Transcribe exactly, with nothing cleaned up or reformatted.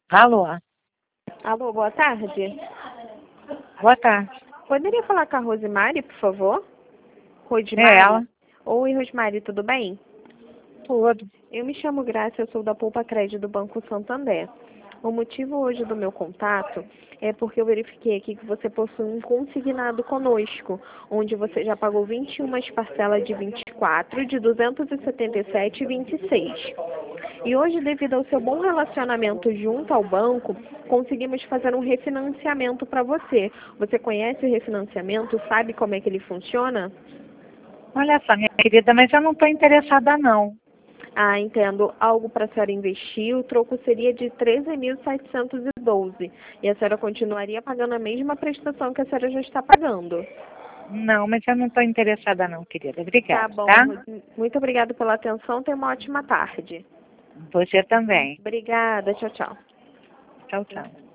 Alô, Alô, boa tarde. boa tarde. Poderia falar com a Rosemary, por favor? É Rosemary? ela? Oi, Rosemary, tudo bem? Tudo. Eu me chamo Graça, eu sou da Poupa Crédito do Banco Santander. O motivo hoje do meu contato é porque eu verifiquei aqui que você possui um consignado conosco, onde você já pagou vinte e uma parcelas de vinte e quatro, de duzentos e setenta e sete e vinte e seis. E hoje, devido ao seu bom relacionamento junto ao banco, conseguimos fazer um refinanciamento para você. Você conhece o refinanciamento? Sabe como é que ele funciona? Olha só, minha querida, mas eu não estou interessada não. Ah, entendo. Algo para a senhora investir, o troco seria de treze mil setecentos e doze. E a senhora continuaria pagando a mesma prestação que a senhora já está pagando. Não, mas eu não estou interessada não, querida. Tá Obrigada, bom. tá? Rosi- Muito obrigada pela atenção. Tenha uma ótima tarde. Você também. Obrigada. Tchau, tchau. Tchau, tchau.